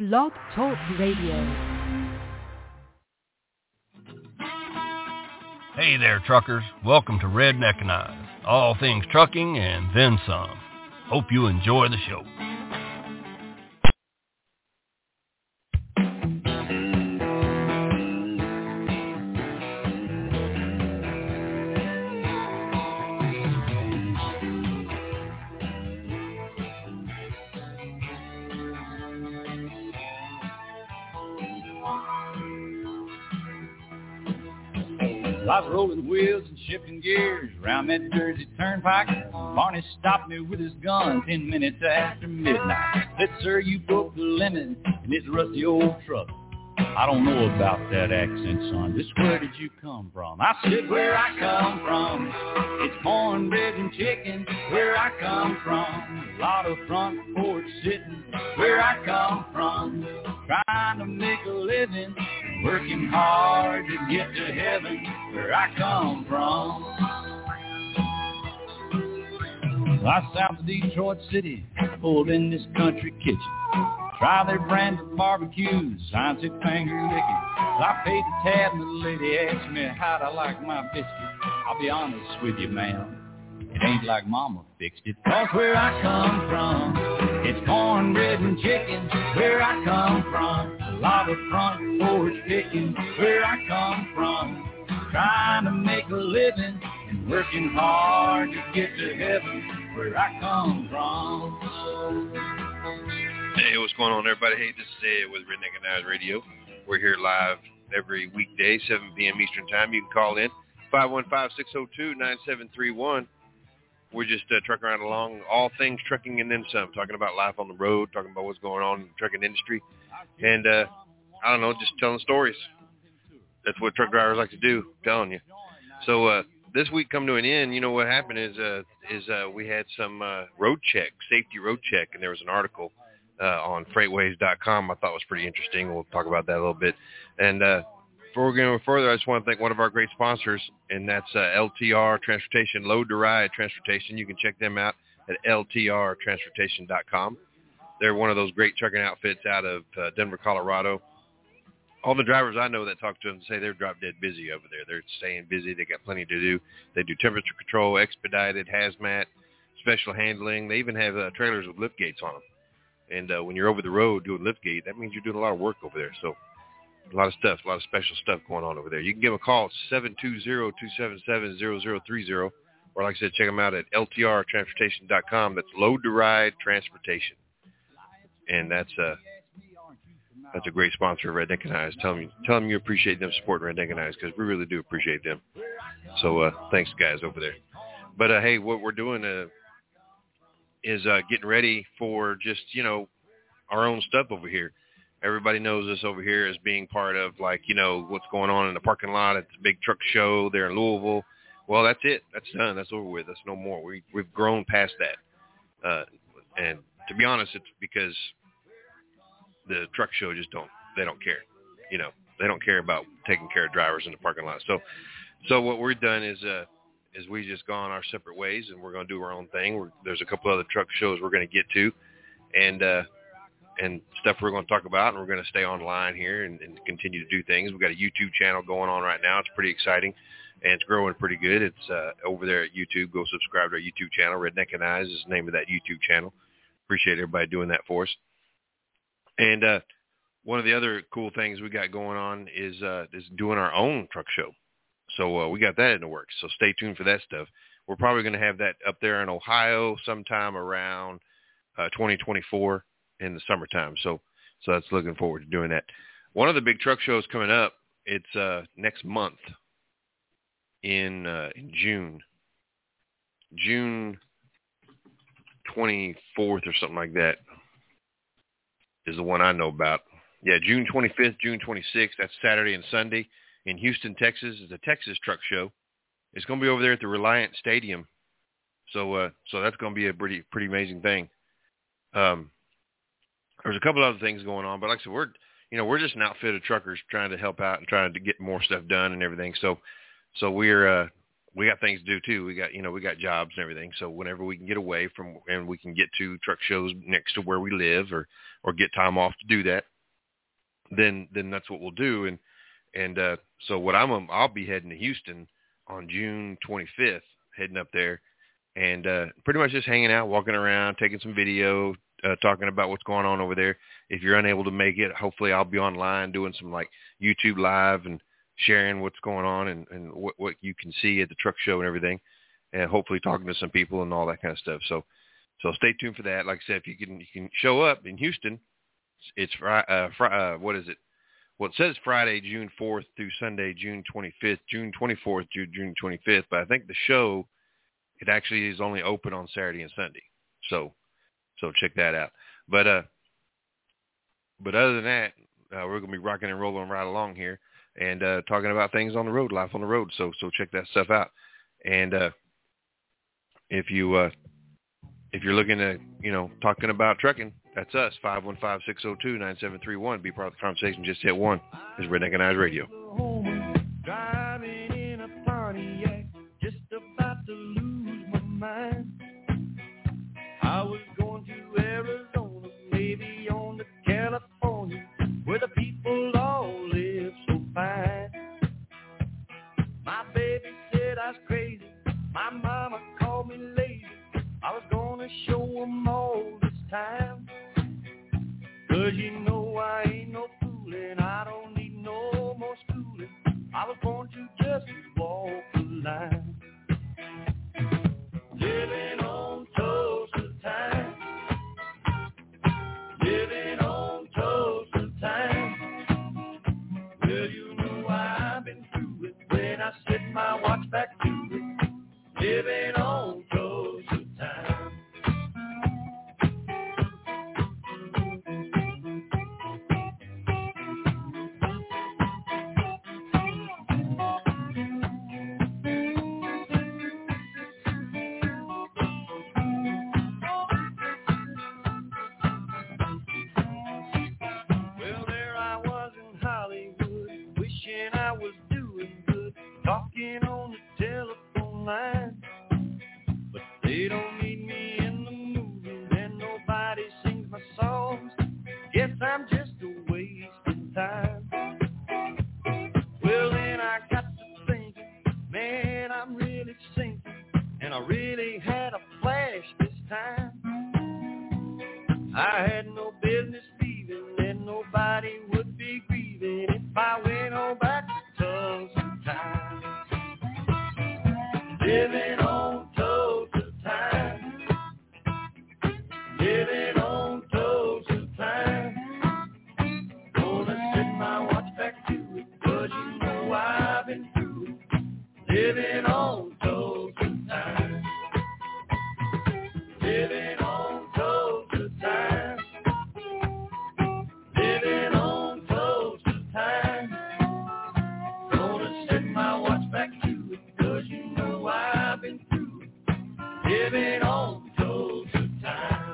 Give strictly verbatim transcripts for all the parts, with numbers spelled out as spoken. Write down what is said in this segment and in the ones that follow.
Blog Talk Radio. Hey there, truckers. Welcome to Redneckinize, all things trucking and then some. Hope you enjoy the show. Lots of rolling wheels and shifting gears around that Jersey turnpike. Barney stopped me with his gun ten minutes after midnight. Said, sir, you broke the limit in this rusty old truck. I don't know about that accent, son. Just where did you come from? I said, where I come from, it's cornbread and chicken. Where I come from, a lot of front porch sitting. Where I come from, trying to make a living, working hard to get to heaven. Where I come from, I south of Detroit City, pulled in this country kitchen. Try their brand of barbecues, I took finger licking. I paid the tab and the lady asked me how'd I like my biscuit. I'll be honest with you, ma'am, it ain't like mama fixed it. Cause where I come from, it's cornbread and chicken. Where I come from, a lot of front porch picking. Where I come from, trying to make a living and working hard to get to heaven. Where I come from. Hey, what's going on, everybody? Hey, this is Ed with Redneckinize Radio. We're here live every weekday, seven p.m. Eastern Time. You can call in, five one five, six oh two, nine seven three one. We're just uh, trucking around along, all things trucking and then some, talking about life on the road, talking about what's going on in the trucking industry, and, uh, I don't know, just telling stories. That's what truck drivers like to do, I'm telling you. So uh, this week come to an end. You know what happened is uh, is uh, we had some uh, road check, safety road check, and there was an article Uh, on freightways dot com I thought was pretty interesting. We'll talk about that a little bit. And uh, before we go further, I just want to thank one of our great sponsors, and that's uh, L T R Transportation, Load to Ride Transportation. You can check them out at L T R transportation dot com. They're one of those great trucking outfits out of uh, Denver, Colorado. All the drivers I know that talk to them say they're drop dead busy over there. They're staying busy. They got plenty to do. They do temperature control, expedited, hazmat, special handling. They even have uh, trailers with lift gates on them. And uh, when you're over the road doing liftgate, that means you're doing a lot of work over there. So a lot of stuff, a lot of special stuff going on over there. You can give them a call at seven two zero, two seven seven, zero zero three zero. Or like I said, check them out at L T R transportation dot com. That's Load to Ride Transportation. And that's, uh, that's a great sponsor of Redneckinize. Tell them, tell them you appreciate them supporting Redneckinize, because we really do appreciate them. So uh, thanks, guys, over there. But, uh, hey, what we're doing uh, is uh, getting ready for just, you know, our own stuff over here. Everybody knows us over here as being part of, like, you know, what's going on in the parking lot at the big truck show there in Louisville. Well, that's it. That's done. That's over with. That's no more. We, we've grown past that. Uh, and to be honest, it's because the truck show just don't, they don't care. You know, they don't care about taking care of drivers in the parking lot. So, so what we've done is, uh, is we just gone our separate ways, and we're going to do our own thing. We're, there's a couple other truck shows we're going to get to, and uh, and stuff we're going to talk about, and we're going to stay online here and, and continue to do things. We've got a YouTube channel going on right now. It's pretty exciting, and it's growing pretty good. It's uh, over there at YouTube. Go subscribe to our YouTube channel. Redneckinize is the name of that YouTube channel. Appreciate everybody doing that for us. And uh, one of the other cool things we got going on is uh, is doing our own truck show. So uh, we got that in the works. So stay tuned for that stuff. We're probably going to have that up there in Ohio sometime around uh, twenty twenty-four in the summertime. So so that's looking forward to doing that. One of the big truck shows coming up, it's uh, next month in uh, in June. June twenty-fourth or something like that is the one I know about. Yeah, June twenty-fifth, June twenty-sixth. That's Saturday and Sunday. In Houston, Texas, is a Texas truck show. It's going to be over there at the Reliant Stadium. So uh, so that's going to be a pretty pretty amazing thing. Um, there's a couple other things going on, but like I said, we're you know we're just an outfit of truckers trying to help out and trying to get more stuff done and everything. So so we're uh, we got things to do too. We got you know we got jobs and everything. So whenever we can get away from and we can get to truck shows next to where we live or or get time off to do that, then then that's what we'll do. And and uh, so what I'm um, I'll be heading to Houston on June twenty-fifth, heading up there, and uh, pretty much just hanging out, walking around, taking some video, uh, talking about what's going on over there. If you're unable to make it, hopefully I'll be online doing some like YouTube live and sharing what's going on and, and what, what you can see at the truck show and everything, and hopefully talking to some people and all that kind of stuff. So, so stay tuned for that. Like I said, if you can, you can show up in Houston. It's Friday. Uh, fri- uh, what is it? Well, it says Friday, June fourth through Sunday, June twenty-fifth, June twenty-fourth through June twenty-fifth. But I think the show, it actually is only open on Saturday and Sunday. So, so check that out. But, uh, but other than that, uh, we're going to be rocking and rolling right along here and, uh, talking about things on the road, life on the road. So, so check that stuff out. And, uh, if you, uh, if you're looking to, you know, talking about trucking, that's us, five one five, six oh two, nine seven three one. Be part of the conversation. Just hit one. It's Redneck and Eyes Radio. Driving in a Pontiac, just about to lose my mind. I was going to Arizona, maybe on to California, where the people all live so fine. My baby said I was crazy. My mama called me lazy. I was gonna show them all this time. Cause you know I ain't no fooling, I don't need no more schooling. I was born to just walk the line. Living on toast time. Living on toast time. Well, you know I've been through it when I set my watch back to it. Living on toast time. Well, there I was in Hollywood, wishing I was doing good, talking on the telephone line. But they don't need me in the movies, and nobody sings my songs. Guess I'm just a wasting time. Well, then I got to thinking, man, I'm really sinking, and I really had a flash this time. I had no business leaving, and nobody would be grieving if I went on back to Tulsa time. Living on Tulsa time. Living on Tulsa time. Gonna set my watch back to it, cause you know I've been through it. Living on Tulsa time. Living on Tulsa time. Living on Tulsa time. Gonna set my watch back to it, cause you know I've been through it. Living on Tulsa time.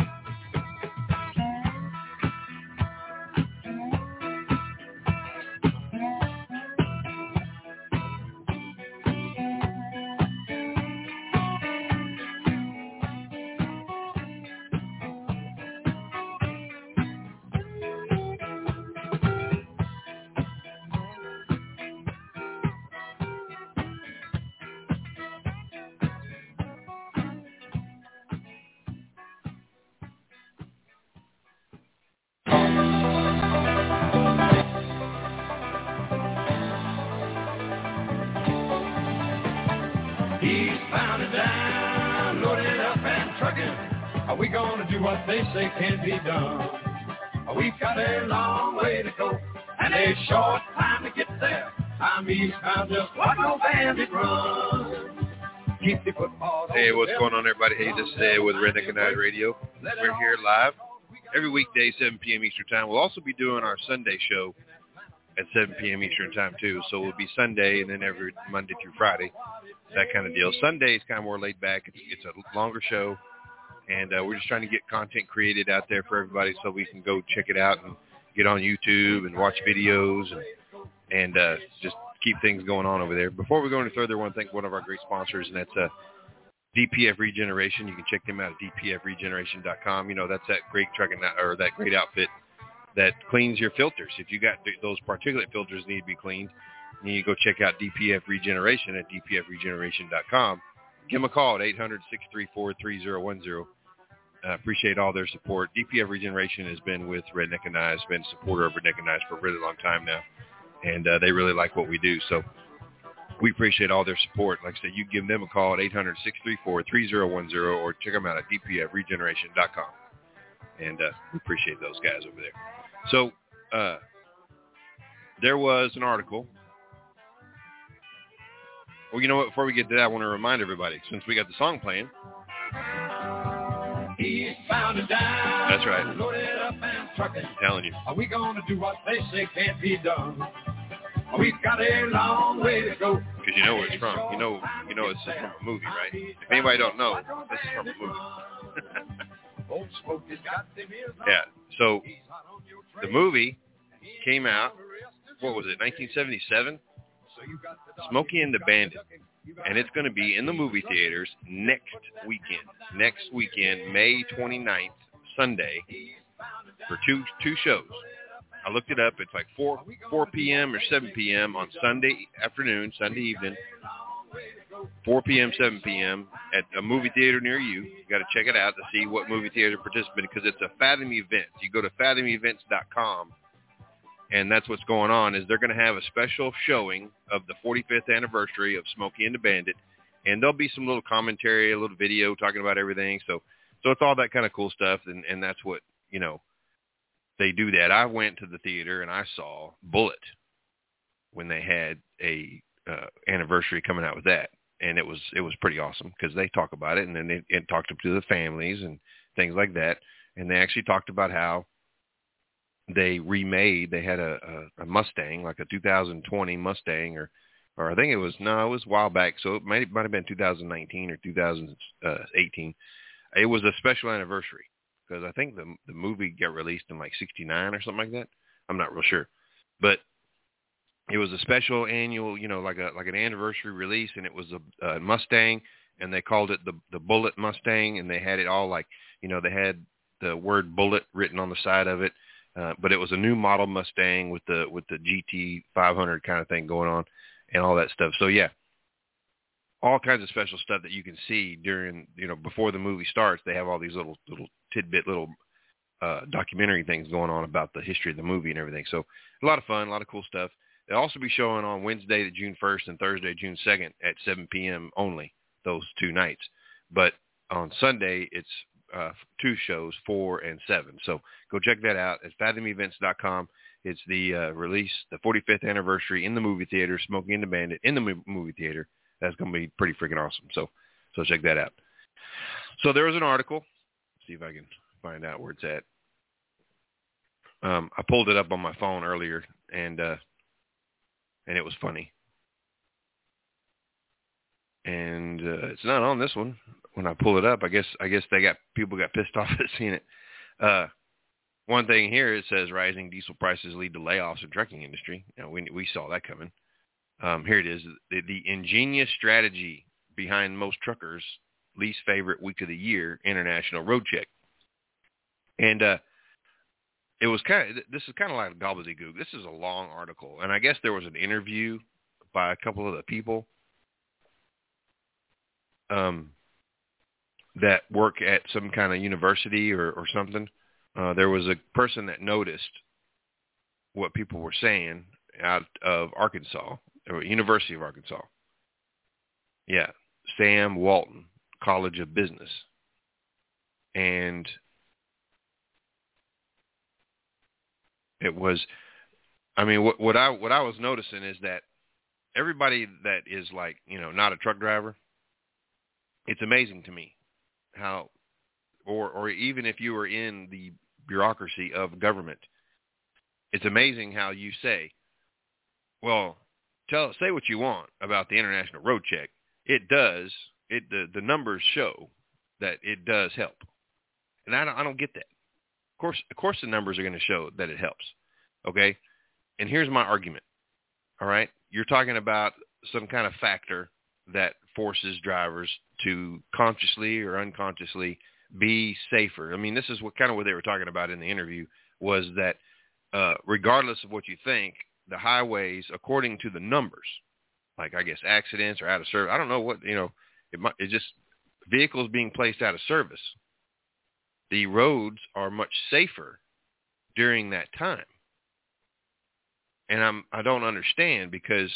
Eastbound and down, loaded up and trucking. Are we gonna do what they say can't be done? We've got a long way to go and a short time to get there. I'm eastbound, just like no bandit run. Keep the football. Hey, what's going on, everybody? Hey, this is Ed with Redneck and Eyes Radio. We're here live every weekday, seven p.m. Eastern Time. We'll also be doing our Sunday show at seven p.m. Eastern Time, too. So it'll be Sunday and then every Monday through Friday, that kind of deal. Sunday is kind of more laid back. It's, it's a longer show, and uh, we're just trying to get content created out there for everybody so we can go check it out and get on YouTube and watch videos and, and uh, just keep things going on over there. Before we go any further, I want to thank one of our great sponsors, and that's uh, D P F Regeneration. You can check them out at D P F regeneration dot com. You know, that's that great trucking or that great outfit that cleans your filters. If you got th- those particulate filters need to be cleaned, then you go check out D P F Regeneration at D P F regeneration dot com. Give them a call at eight hundred, six three four, three zero one zero. Uh, appreciate all their support. D P F Regeneration has been with Redneck and I, has been a supporter of Redneck and I for a really long time now, and uh, they really like what we do. So we appreciate all their support. Like I said, you give them a call at eight hundred, six three four, three zero one zero or check them out at D P F regeneration dot com. And uh, we appreciate those guys over there. So uh, there was an article. Well, you know what? Before we get to that, I want to remind everybody, since we got the song playing. He found a dime. That's right. Loaded up and trucking. I'm telling you. Are we going to do what they say can't be done? We've got a long way to go. Because you know where it's from. You know, you know it's from a movie, right? If anybody don't know, this is from a movie. Yeah. So the movie came out. What was it? nineteen seventy-seven. Smokey and the Bandit, and it's going to be in the movie theaters next weekend. Next weekend, May twenty-ninth, Sunday, for two two shows. I looked it up. It's like four four p.m. or seven p.m. on Sunday afternoon, Sunday evening. four p.m., seven p.m. at a movie theater near you. You got to check it out to see what movie theater participating, because it's a Fathom event. You go to fathom events dot com. And that's what's going on, is they're going to have a special showing of the forty-fifth anniversary of Smokey and the Bandit. And there'll be some little commentary, a little video talking about everything. So so it's all that kind of cool stuff, and, and that's what, you know, they do that. I went to the theater, and I saw Bullet when they had a uh, anniversary coming out with that. And it was it was pretty awesome, because they talk about it, and then they and talked to the families and things like that. And they actually talked about how they remade, they had a, a, a Mustang, like a two thousand twenty Mustang, or, or I think it was, no, it was a while back. So it might, might have been two thousand nineteen or two thousand eighteen. It was a special anniversary, because I think the the movie got released in like sixty-nine or something like that. I'm not real sure, but it was a special annual, you know, like a, like an anniversary release, and it was a, a Mustang, and they called it the, the Bullet Mustang, and they had it all like, you know, they had the word Bullet written on the side of it. Uh, but it was a new model Mustang with the with the G T five hundred kind of thing going on and all that stuff. So, yeah, all kinds of special stuff that you can see during, you know, before the movie starts. They have all these little little tidbit, little uh, documentary things going on about the history of the movie and everything. So a lot of fun, a lot of cool stuff. They'll also be showing on Wednesday, June first, and Thursday, June second at seven p.m. only, those two nights. But on Sunday, it's Uh, two shows, four and seven. So go check that out at fathom events dot com. It's the uh, release, the forty-fifth anniversary in the movie theater, Smokey and the Bandit in the movie theater. That's going to be pretty freaking awesome. So, so check that out. So there was an article. Let's see if I can find out where it's at. Um, I pulled it up on my phone earlier, and uh, and it was funny. And uh, it's not on this one. When I pull it up, I guess I guess they got people got pissed off at seeing it. Uh, one thing here, it says rising diesel prices lead to layoffs in trucking industry. You know, we we saw that coming. Um, here it is: the, the ingenious strategy behind most truckers' least favorite week of the year, International Road Check. And uh, it was kind of this is kind of like gobbledygook. This is a long article, and I guess there was an interview by a couple of the people Um. that work at some kind of university or, or something. Uh, there was a person that noticed what people were saying out of Arkansas, or University of Arkansas. Yeah, Sam Walton College of Business. And it was, I mean, what, what I what I was noticing is that everybody that is like, you know, not a truck driver, it's amazing to me how, or or even if you were in the bureaucracy of government, it's amazing how you say, well, tell say what you want about the International Road Check. It does. It the, the numbers show that it does help, and I don't I don't get that. Of course, of course, the numbers are going to show that it helps. Okay, and here's my argument. All right, you're talking about some kind of factor that forces drivers to consciously or unconsciously be safer. I mean, this is what kind of what they were talking about in the interview, was that uh, regardless of what you think, the highways, according to the numbers, like I guess accidents or out of service, I don't know what, you know, it might, it's just vehicles being placed out of service. The roads are much safer during that time. And I'm, I don't understand, because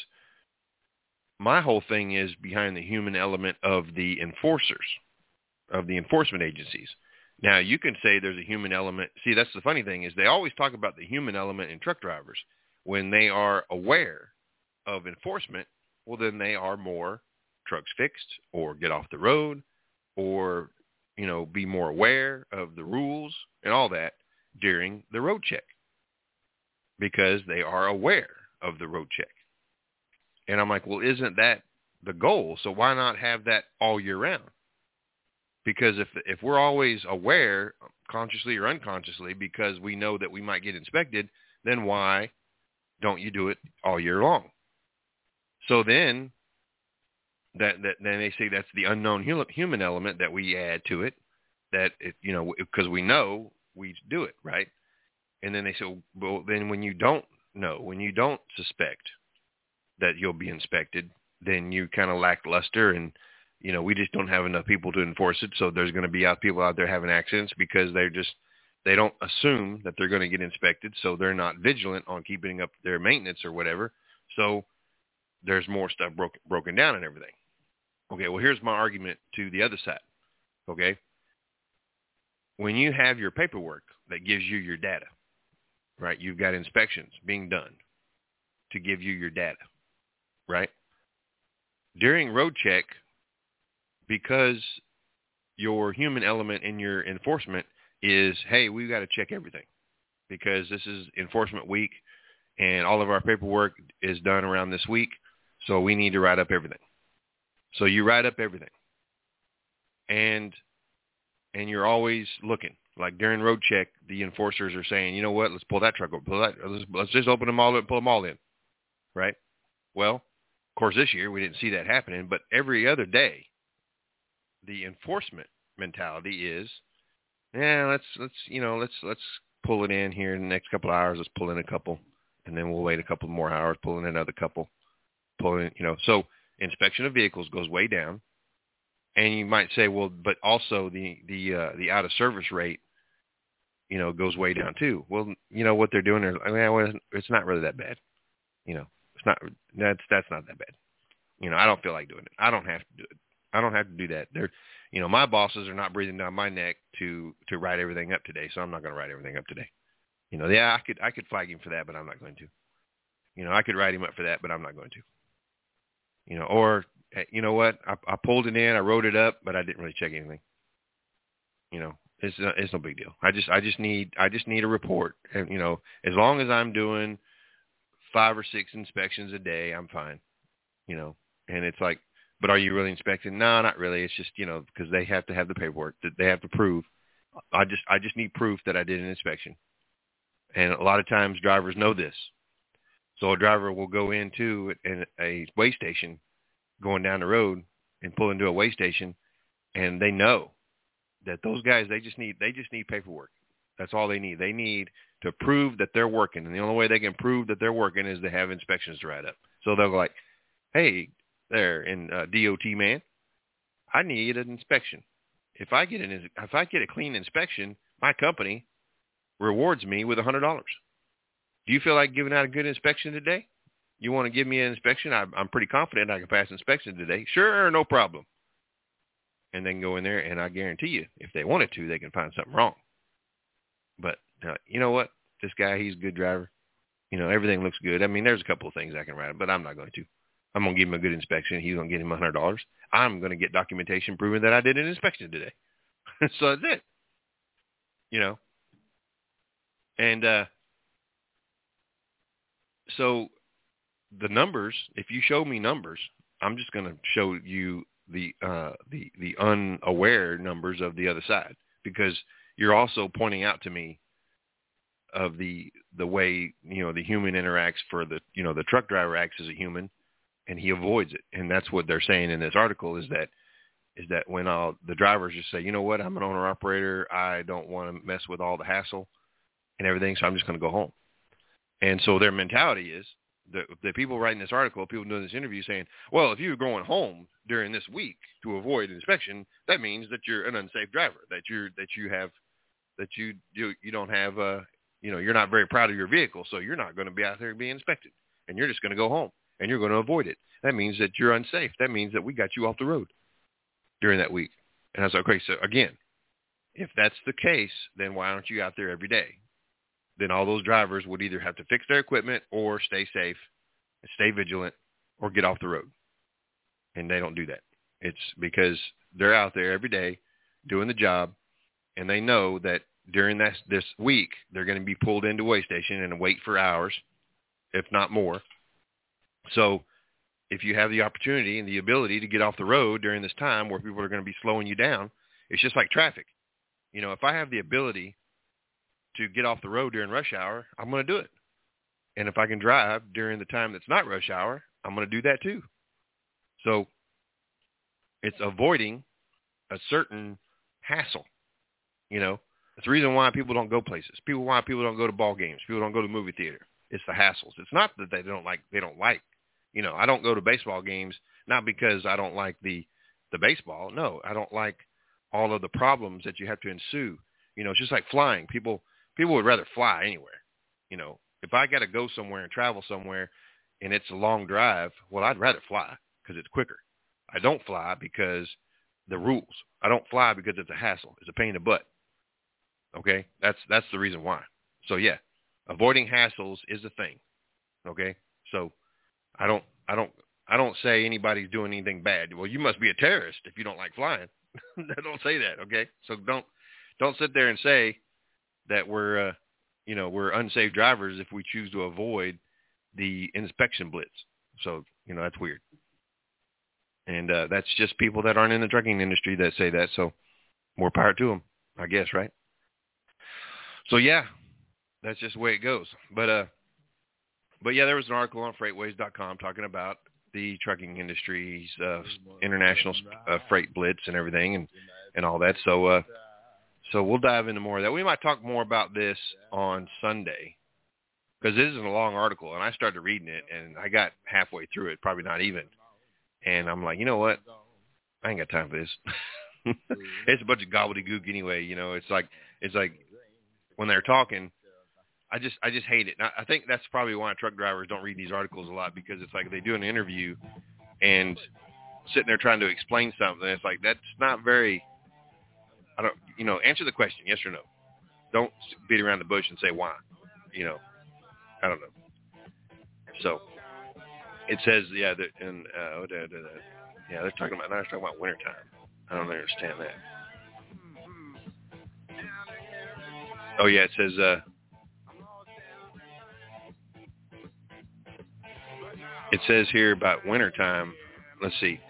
my whole thing is behind the human element of the enforcers, of the enforcement agencies. Now, you can say there's a human element. See, that's the funny thing, is they always talk about the human element in truck drivers. When they are aware of enforcement, well, then they are more trucks fixed, or get off the road, or, you know, be more aware of the rules and all that during the road check, because they are aware of the road check. And I'm like, well, isn't that the goal? So why not have that all year round? Because if if we're always aware, consciously or unconsciously, because we know that we might get inspected, then why don't you do it all year long? So then that, that then they say that's the unknown human element that we add to it, that it, you know, because we know we do it, right? And then they say, well, then when you don't know, when you don't suspect that you'll be inspected, then you kind of lackluster, and, you know, we just don't have enough people to enforce it. So there's going to be out people out there having accidents because they're just, they don't assume that they're going to get inspected. So they're not vigilant on keeping up their maintenance or whatever. So there's more stuff broken, broken down and everything. Okay. Well, here's my argument to the other side. Okay. When you have your paperwork that gives you your data, right? You've got inspections being done to give you your data, right? During road check, because your human element in your enforcement is, hey, we've got to check everything because this is enforcement week and all of our paperwork is done around this week. So we need to write up everything. So you write up everything, and, and you're always looking. Like during road check, the enforcers are saying, you know what, let's pull that truck over. Pull that, let's, let's just open them all up and pull them all in. Right? Well, of course, this year we didn't see that happening, but every other day, the enforcement mentality is, yeah, let's, let's, you know, let's, let's pull it in here in the next couple of hours. Let's pull in a couple, and then we'll wait a couple more hours, pull in another couple, pull in, you know, so inspection of vehicles goes way down. And you might say, well, but also the, the, uh, the out of service rate, you know, goes way down too. Well, you know, what they're doing is, I mean, well, it's not really that bad. You know, it's not, that's, that's not that bad. You know, I don't feel like doing it. I don't have to do it. I don't have to do that. They're, you know, my bosses are not breathing down my neck to, to write everything up today. So I'm not going to write everything up today. You know, yeah, I could, I could flag him for that, but I'm not going to. You know, I could write him up for that, but I'm not going to. You know, or, you know what, I, I pulled it in, I wrote it up, but I didn't really check anything. You know, it's, it's no big deal. I just, I just need, I just need a report. And, you know, as long as I'm doing five or six inspections a day, I'm fine. You know, and it's like, but are you really inspecting? No, not really. It's just, you know, because they have to have the paperwork that they have to prove. I just, I just need proof that I did an inspection. And a lot of times drivers know this. So a driver will go into an, a weigh station going down the road and pull into a weigh station, and they know that those guys, they just need, they just need paperwork. That's all they need. They need to prove that they're working. And the only way they can prove that they're working is to have inspections to write up. So they'll go like, hey, there in uh, D O T, man, I need an inspection. If I get an, if I get a clean inspection, my company rewards me with a hundred dollars. Do you feel like giving out a good inspection today? You want to give me an inspection? I, I'm pretty confident I can pass inspection today. Sure, no problem. And they can go in there, and I guarantee you, if they wanted to, they can find something wrong. But uh, you know what? This guy, he's a good driver. You know, everything looks good. I mean, there's a couple of things I can write, but I'm not going to. I'm going to give him a good inspection. He's going to get him a hundred dollars. I'm going to get documentation proving that I did an inspection today. So that's it. You know. And uh, so the numbers, if you show me numbers, I'm just going to show you the uh, the the unaware numbers of the other side, because you're also pointing out to me of the the way, you know, the human interacts for the, you know, the truck driver acts as a human, and he avoids it. And that's what they're saying in this article is that is that when all the drivers just say, you know what, I'm an owner operator, I don't want to mess with all the hassle and everything, so I'm just going to go home. And so their mentality is, the, the people writing this article, people doing this interview saying, well, if you're going home during this week to avoid inspection, that means that you're an unsafe driver, that you're, that you have, that you you, you don't have, uh, you know, you're not very proud of your vehicle, so you're not going to be out there being inspected, and you're just going to go home, and you're going to avoid it. That means that you're unsafe. That means that we got you off the road during that week. And I was like, okay, so again, if that's the case, then why aren't you out there every day? Then all those drivers would either have to fix their equipment or stay safe, stay vigilant, or get off the road. And they don't do that. It's because they're out there every day doing the job, and they know that during this, this week, they're going to be pulled into a weigh station and wait for hours, if not more. So if you have the opportunity and the ability to get off the road during this time where people are going to be slowing you down, it's just like traffic. You know, if I have the ability to get off the road during rush hour, I'm going to do it. And if I can drive during the time that's not rush hour, I'm going to do that too. So it's avoiding a certain hassle. You know, it's the reason why people don't go places. People why people don't go to ball games. People don't go to movie theater. It's the hassles. It's not that they don't like, they don't like, you know, I don't go to baseball games, not because I don't like the, the baseball. No, I don't like all of the problems that you have to ensue. You know, it's just like flying. People, people would rather fly anywhere. You know, if I got to go somewhere and travel somewhere and it's a long drive, well, I'd rather fly because it's quicker. I don't fly because the rules. I don't fly because it's a hassle. It's a pain in the butt. Okay. That's, that's the reason why. So yeah, avoiding hassles is a thing. Okay. So I don't, I don't, I don't say anybody's doing anything bad. Well, you must be a terrorist if you don't like flying. I don't say that. Okay. So don't, don't sit there and say that we're, uh, you know, we're unsafe drivers if we choose to avoid the inspection blitz. So, you know, that's weird. And uh, that's just people that aren't in the trucking industry that say that. So more power to them, I guess. Right. So yeah, that's just the way it goes. But, uh, but yeah, there was an article on freightways dot com talking about the trucking industry's uh, international uh, freight blitz and everything and, and all that. So, uh, so we'll dive into more of that. We might talk more about this on Sunday because this is a long article, and I started reading it, and I got halfway through it, probably not even. And I'm like, you know what? I ain't got time for this. It's a bunch of gobbledygook anyway. You know, it's like it's like when they're talking, I just I just hate it. And I think that's probably why truck drivers don't read these articles a lot, because it's like they do an interview and sitting there trying to explain something. It's like that's not very. I don't, you know, answer the question, yes or no. Don't beat around the bush and say why. You know, I don't know. So it says, yeah, that, and uh, yeah, they're talking about, they're talking about wintertime. I don't understand that. Oh yeah, it says, uh, it says here about wintertime. Let's see.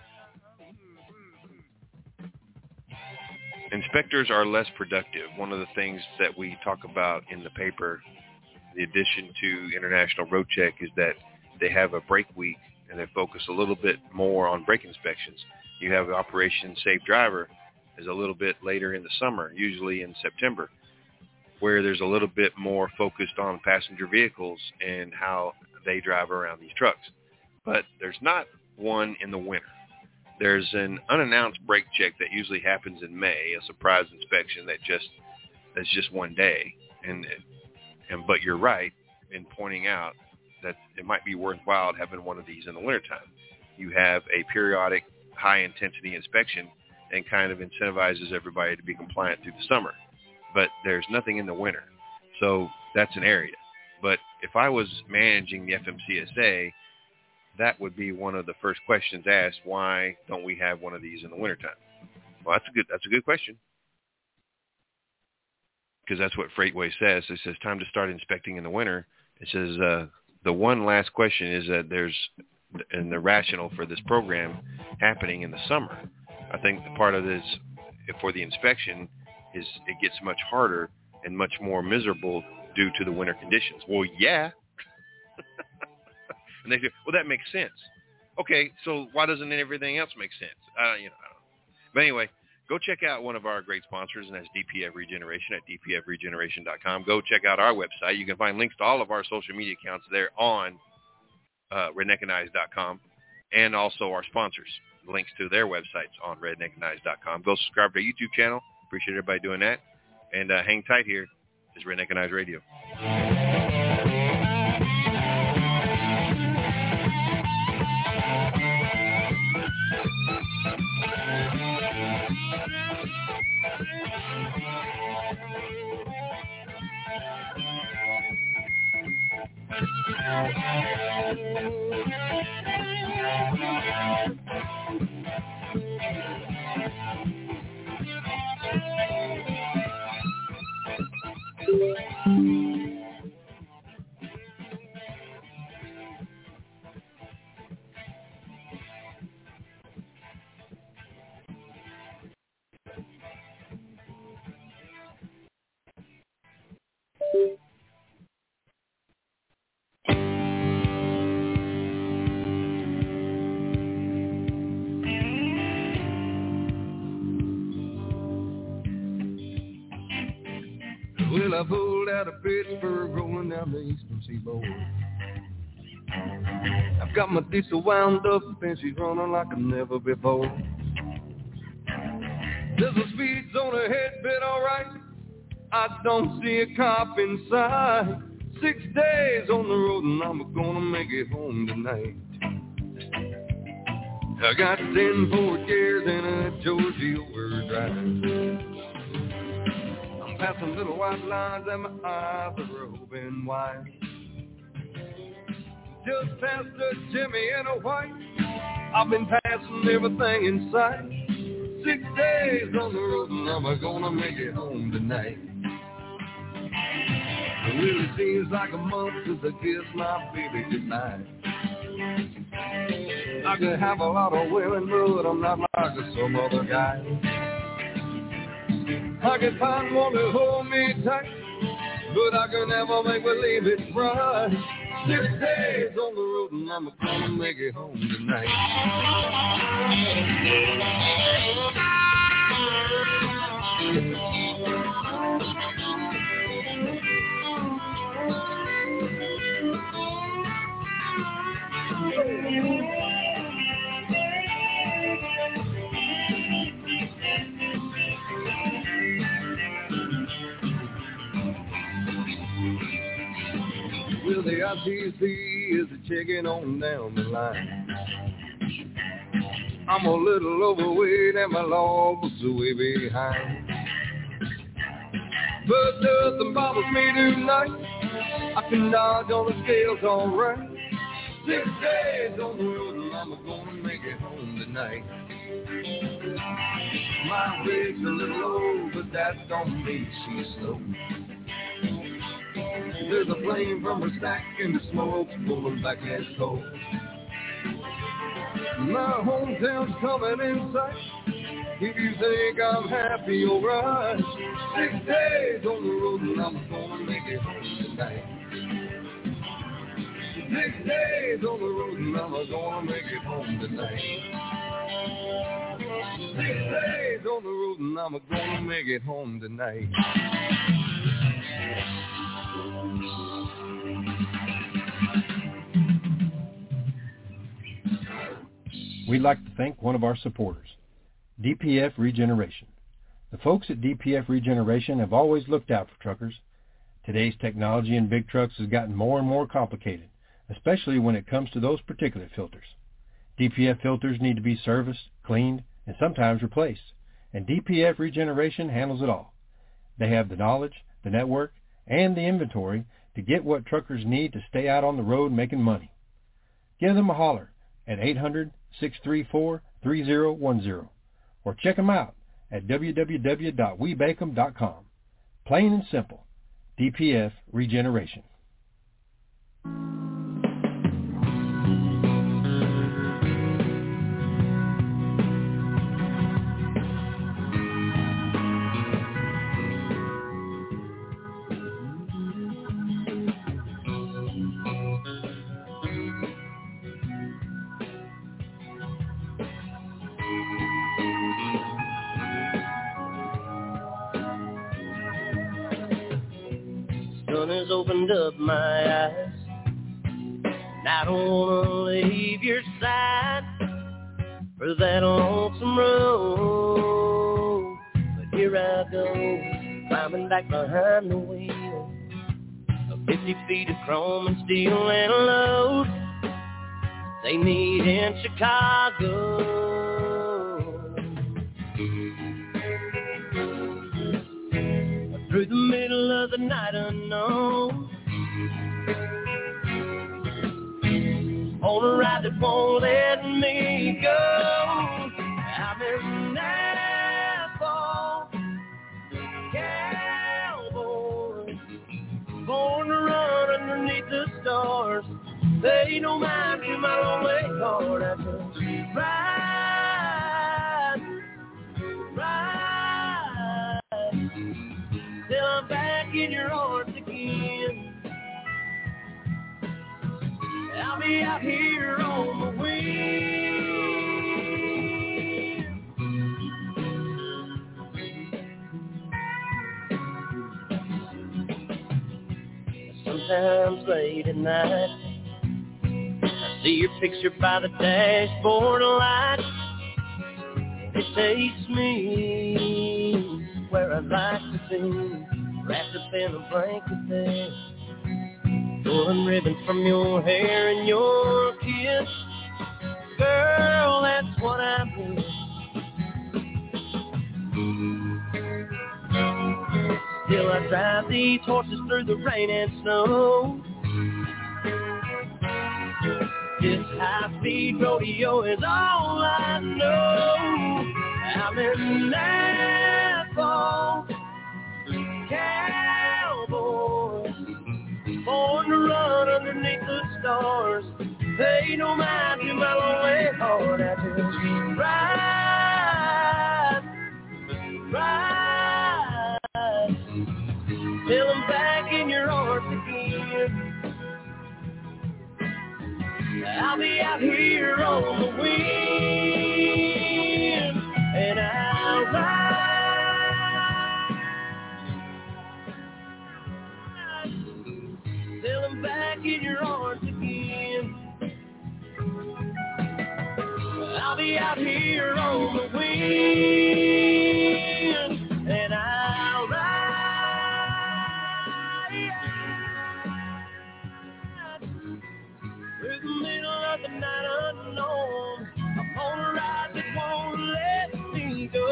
Inspectors are less productive. One of the things that we talk about in the paper, the addition to International Road Check, is that they have a brake week and they focus a little bit more on brake inspections. You have Operation Safe Driver is a little bit later in the summer, usually in September, where there's a little bit more focused on passenger vehicles and how they drive around these trucks. But there's not one in the winter. There's an unannounced brake check that usually happens in May, a surprise inspection that just that's just one day. And and but you're right in pointing out that it might be worthwhile having one of these in the wintertime. You have a periodic high-intensity inspection and kind of incentivizes everybody to be compliant through the summer. But there's nothing in the winter. So that's an area. But if I was managing the F M C S A, that would be one of the first questions asked. Why don't we have one of these in the wintertime? Well, that's a good, that's a good question. Because that's what Freightway says. It says time to start inspecting in the winter. It says uh, the one last question is that there's, and the rationale for this program happening in the summer. I think the part of this for the inspection is it gets much harder and much more miserable due to the winter conditions. Well, yeah. And they say, well, that makes sense. Okay, so why doesn't everything else make sense? Uh, you know, I don't know. But anyway, go check out one of our great sponsors, and that's D P F Regeneration at D P F regeneration dot com. Go check out our website. You can find links to all of our social media accounts there on uh, redneck and eyes dot com, and also our sponsors, links to their websites on redneck and eyes dot com. Go subscribe to our YouTube channel. Appreciate everybody doing that. And uh, hang tight here. This is Redneck and Eyes Radio. Well, I pulled out of Pittsburgh, rolling down the eastern seaboard. I've got my diesel wound up, and she's running like never before. There's a speed zone ahead, bit alright. I don't see a cop inside. Six days on the road, and I'm gonna make it home tonight. I got ten forward gears and a Georgia overdrive. Passing little white lines and my eyes are open wide. Just past a Jimmy in a white. I've been passing everything in sight. Six days on the road and I'm gonna make it home tonight. It really seems like a month since I kissed my baby goodnight. I could have a lot of women, but I'm not like some other guy. I can find one to hold me tight, but I can never make believe it's right. Six days on the road and I'm gonna make it home tonight. Well, the I T C is a checking on down the line. I'm a little overweight and my log was way behind. But nothing bothers me tonight. I can dodge on the scales all right. Six days on the road and I'm gonna make it home tonight. My brakes a little low, but that don't mean she's slow. There's a flame from her stack and the smoke's pulling back that coal. My hometown's coming in sight. If you think I'm happy, you're right. Six days on the road and I'm gonna make it home tonight. Six days on the road and I'm gonna make it home tonight. Six days on the road and I'm gonna make it home tonight. We'd like to thank one of our supporters, D P F Regeneration. The folks at D P F Regeneration have always looked out for truckers. Today's technology in big trucks has gotten more and more complicated, especially when it comes to those particulate filters. D P F filters need to be serviced, cleaned, and sometimes replaced, and D P F Regeneration handles it all. They have the knowledge, the network, and the inventory to get what truckers need to stay out on the road making money. Give them a holler at eight hundred, six three four, three zero one zero or check them out at w w w dot we bake em dot com. Plain and simple, D P F Regeneration. has opened up my eyes. And I don't wanna leave your side for that lonesome road. But here I go, climbing back behind the wheel of fifty feet of chrome and steel and a load they meet in Chicago. Through the middle of the night unknown, on a ride that won't let me go. I'm in Nashville, cowboy, born to run underneath the stars. Pay no mind to my lonely heart. I just ride, ride, till I'm back in your arms again. I'll be out here on the wind. Sometimes late at night, I see your picture by the dashboard light. It takes me where I'd like to be, wrapped up in a blanket there, pulling ribbons from your hair and your kiss. Girl, that's what I miss. Still I drive these horses through the rain and snow. This high-speed rodeo is all I know. I'm in Nashville, cowboy, born to run underneath the stars. Pay no mind to my lonely heart. I just ride, ride, till I'm back in your arms again. I'll be out here on the wind, and I'll ride till I'm back in your arms again. I'll be out here on the wind, and I'll ride through the middle of the night unknown. I'm on a ride that won't let me go.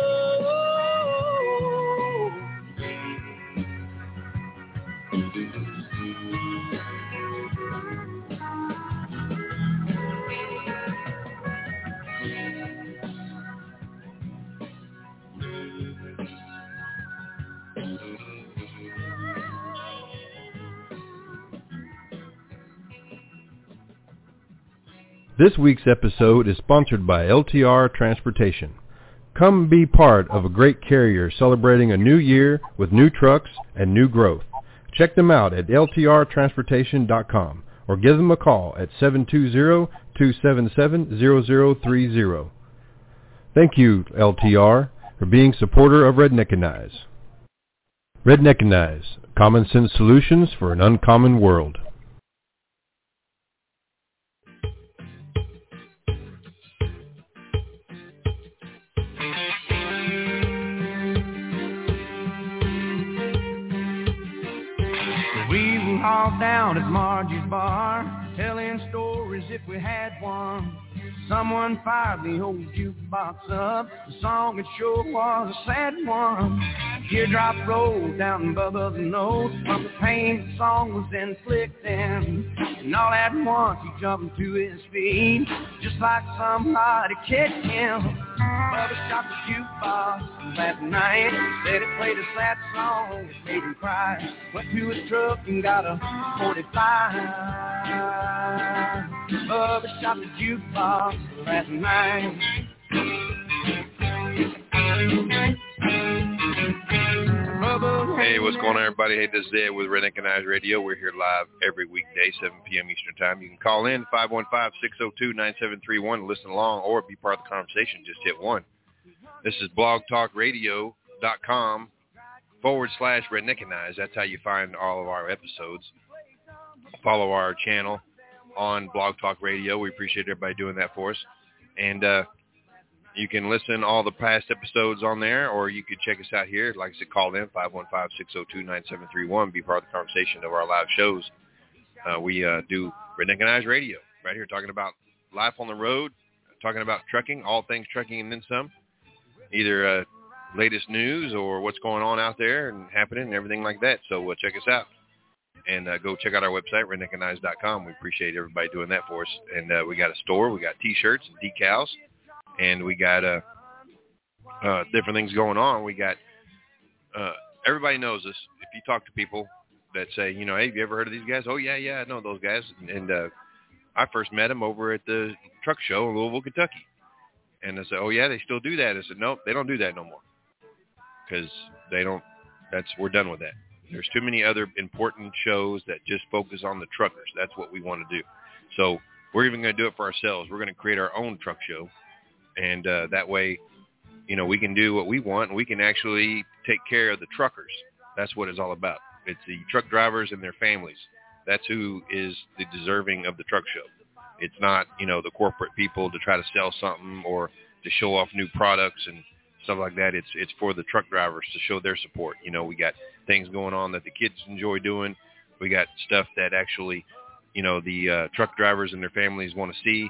This week's episode is sponsored by L T R Transportation. Come be part of a great carrier celebrating a new year with new trucks and new growth. Check them out at L T R transportation dot com or give them a call at seven two zero, two seven seven, zero zero three zero. Thank you, L T R, for being supporter of Redneckinize. Redneckinize, common sense solutions for an uncommon world. We were all down at Margie's bar, telling stories if we had one. Someone fired the old jukebox up. The song it sure was a sad one. Teardrops rolled down Bubba's nose from the pain the song was inflicting. And all at once he jumped to his feet, just like somebody kicked him. Bubba stopped the jukebox that night, said it played a sad song, it made him cry. Went to his truck and got a forty-five. Bubba stopped the jukebox that night. Hey, what's going on, everybody? Hey, this is Ed with Redneckinize Radio. We're here live every weekday, seven p.m. Eastern Time. You can call in five one five, six oh two, nine seven three one to listen along or be part of the conversation. Just hit one. This is blogtalkradio.com forward slash Redneckinize. That's how you find all of our episodes. Follow our channel on Blog Talk Radio. We appreciate everybody doing that for us. And uh, you can listen all the past episodes on there, or you could check us out here. Like I said, call in five one five, six oh two, nine seven three one. Be part of the conversation of our live shows. Uh, we uh, do Redneckinize Radio right here, talking about life on the road, talking about trucking, all things trucking and then some. Either uh, latest news or what's going on out there and happening and everything like that. So uh, check us out. And uh, go check out our website, redneckinize dot com. We appreciate everybody doing that for us. And uh, we got a store. We got T-shirts and decals. And we got uh, uh, different things going on. We got uh, everybody knows us. If you talk to people that say, you know, hey, have you ever heard of these guys? Oh, yeah, yeah, I know those guys. And, and uh, I first met them over at the truck show in Louisville, Kentucky. And I said, oh, yeah, they still do that. I said, nope, they don't do that no more. Because they don't, that's, we're done with that. There's too many other important shows that just focus on the truckers. That's what we want to do. So we're even going to do it for ourselves. We're going to create our own truck show. And uh, that way, you know, we can do what we want, and we can actually take care of the truckers. That's what it's all about. It's the truck drivers and their families. That's who is the deserving of the truck show. It's not, you know, the corporate people to try to sell something or to show off new products and stuff like that. It's it's for the truck drivers to show their support. You know, we got things going on that the kids enjoy doing. We got stuff that actually, you know, the uh, truck drivers and their families want to see.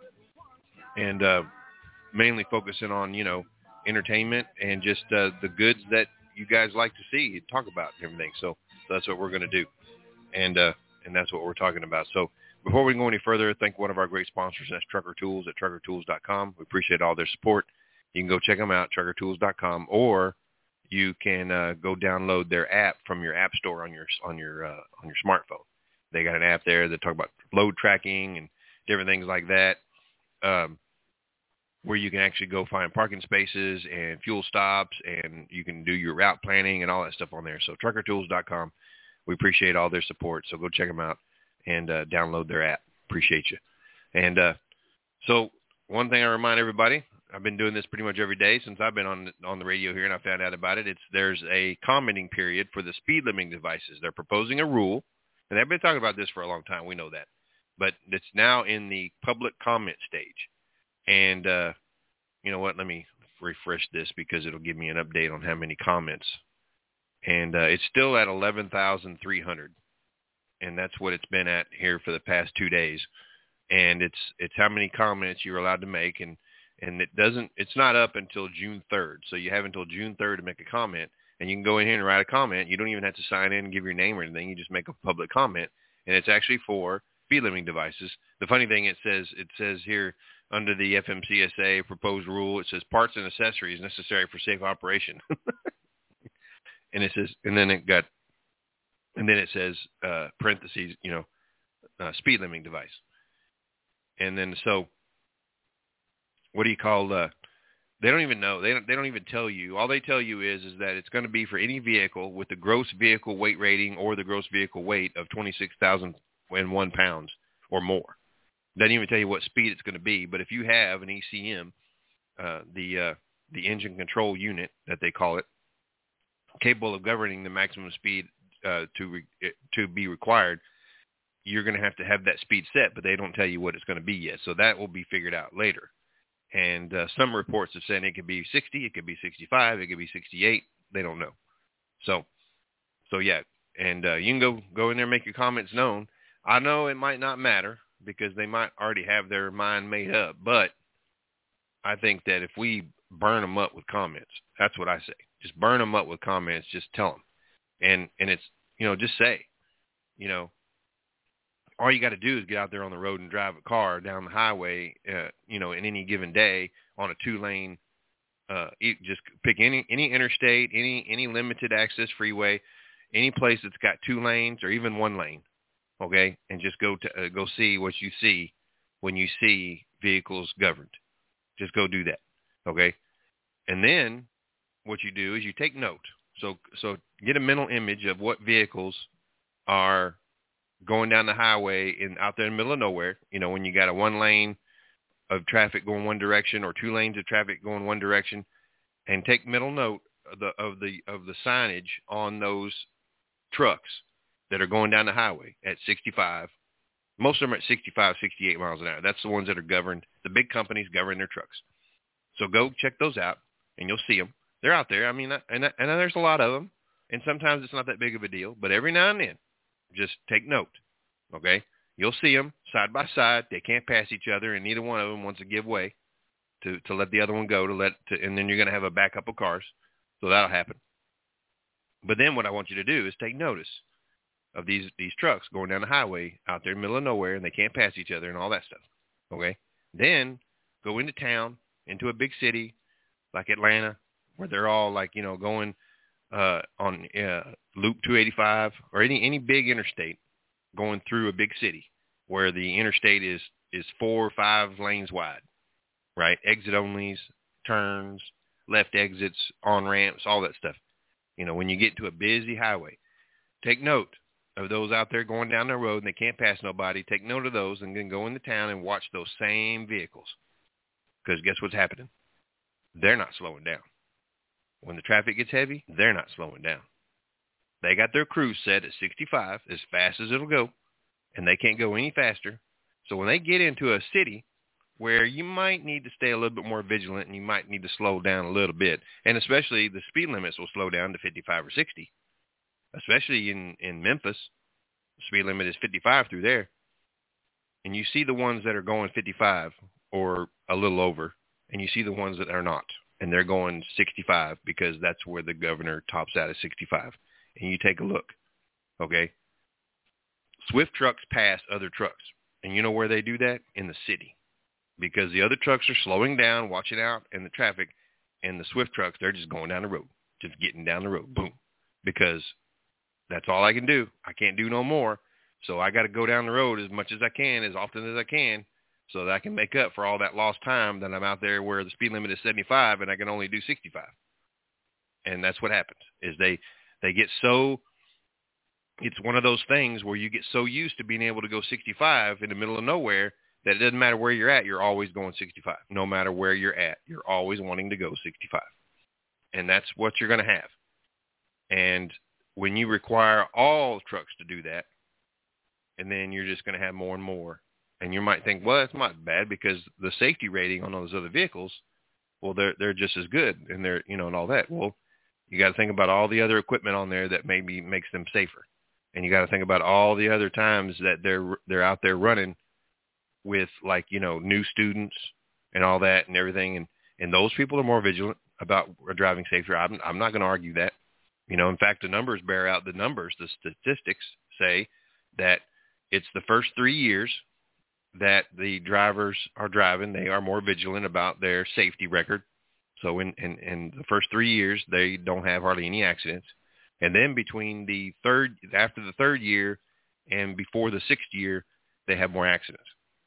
And uh, mainly focusing on, you know, entertainment and just uh, the goods that you guys like to see and talk about and everything. So, so that's what we're going to do. And uh, and that's what we're talking about. So before we go any further, thank one of our great sponsors. That's Trucker Tools at trucker tools dot com. We appreciate all their support. You can go check them out, trucker tools dot com, or you can uh, go download their app from your app store on your on your uh, on your smartphone. They got an app there that talk about load tracking and different things like that, um, where you can actually go find parking spaces and fuel stops, and you can do your route planning and all that stuff on there. So trucker tools dot com. We appreciate all their support. So go check them out and uh, download their app. Appreciate you. And uh, so one thing I remind everybody, I've been doing this pretty much every day since I've been on on the radio here, and I found out about it. It's there's a commenting period for the speed limiting devices. They're proposing a rule, and they've been talking about this for a long time. We know that, but it's now in the public comment stage. And uh, you know what? Let me refresh this because it'll give me an update on how many comments. And uh, it's still at eleven thousand three hundred, and that's what it's been at here for the past two days. And it's it's how many comments you're allowed to make, and And it doesn't, it's not up until June third. So you have until June third to make a comment, and you can go in here and write a comment. You don't even have to sign in and give your name or anything. You just make a public comment, and it's actually for speed limiting devices. The funny thing, it says, it says here under the F M C S A proposed rule, it says parts and accessories necessary for safe operation. And it says, and then it got, and then it says, uh, parentheses, you know, uh, speed limiting device. And then, so, what do you call, uh, they don't even know. They don't, they don't even tell you. All they tell you is, is that it's going to be for any vehicle with the gross vehicle weight rating or the gross vehicle weight of twenty-six thousand one pounds or more. Doesn't even tell you what speed it's going to be. But if you have an E C M, uh, the, uh, the engine control unit that they call it, capable of governing the maximum speed uh, to, re- to be required, you're going to have to have that speed set, but they don't tell you what it's going to be yet. So that will be figured out later. And uh, some reports have said it could be sixty, it could be sixty-five, it could be sixty-eight. They don't know. So, so yeah. And uh, you can go, go in there and make your comments known. I know it might not matter because they might already have their mind made up. But I think that if we burn them up with comments, that's what I say. Just burn them up with comments. Just tell them. And, and it's, you know, just say, you know, all you got to do is get out there on the road and drive a car down the highway, uh, you know, in any given day on a two-lane, uh, just pick any any interstate, any any limited access freeway, any place that's got two lanes or even one lane, okay, and just go to uh, go see what you see when you see vehicles governed. Just go do that, okay? And then what you do is you take note. So so get a mental image of what vehicles are going down the highway in out there in the middle of nowhere, you know, when you got a one lane of traffic going one direction or two lanes of traffic going one direction, and take mental note of the of the of the signage on those trucks that are going down the highway at sixty-five. Most of them are at sixty-five, sixty-eight miles an hour. That's the ones that are governed. The big companies govern their trucks. So go check those out, and you'll see them. They're out there. I mean, and, and there's a lot of them, and sometimes it's not that big of a deal. But every now and then, just take note, okay? You'll see them side by side. They can't pass each other, and neither one of them wants to give way to, to let the other one go. To let to, and then you're going to have a backup of cars, so that'll happen. But then what I want you to do is take notice of these these trucks going down the highway out there in the middle of nowhere, and they can't pass each other and all that stuff, okay? Then go into town, into a big city like Atlanta, where they're all like, you know, going uh, on uh, Loop two eighty-five or any any big interstate going through a big city where the interstate is, is four or five lanes wide, right? Exit onlys, turns, left exits, on-ramps, all that stuff. You know, when you get to a busy highway, take note of those out there going down the road and they can't pass nobody. Take note of those and then go into town and watch those same vehicles. Because guess what's happening? They're not slowing down. When the traffic gets heavy, they're not slowing down. They got their cruise set at sixty-five, as fast as it'll go, and they can't go any faster. So when they get into a city where you might need to stay a little bit more vigilant and you might need to slow down a little bit, and especially the speed limits will slow down to fifty-five or sixty, especially in, in Memphis. The speed limit is fifty-five through there. And you see the ones that are going fifty-five or a little over, and you see the ones that are not, and they're going sixty-five because that's where the governor tops out at sixty-five. And you take a look, okay? Swift trucks pass other trucks, and you know where they do that? In the city, because the other trucks are slowing down, watching out in the traffic, and the Swift trucks, they're just going down the road, just getting down the road, boom, because that's all I can do. I can't do no more, so I got to go down the road as much as I can, as often as I can, so that I can make up for all that lost time that I'm out there where the speed limit is seventy-five and I can only do sixty-five. And that's what happens, is they they get so, it's one of those things where you get so used to being able to go sixty-five in the middle of nowhere that it doesn't matter where you're at, you're always going sixty-five. No matter where you're at, you're always wanting to go sixty-five. And that's what you're going to have. And when you require all trucks to do that, and then you're just going to have more and more. And you might think, well, it's not bad because the safety rating on those other vehicles, well, they're they're just as good, and they're, you know, and all that. Well, you got to think about all the other equipment on there that maybe makes them safer, and you got to think about all the other times that they're they're out there running with, like, you know, new students and all that and everything, and and those people are more vigilant about driving safer. I'm I'm not going to argue that. You know, in fact, the numbers bear out the numbers. The statistics say that it's the first three years that the drivers are driving, they are more vigilant about their safety record. So in, in, in the first three years, they don't have hardly any accidents. And then between the third, after the third year and before the sixth year, they have more accidents.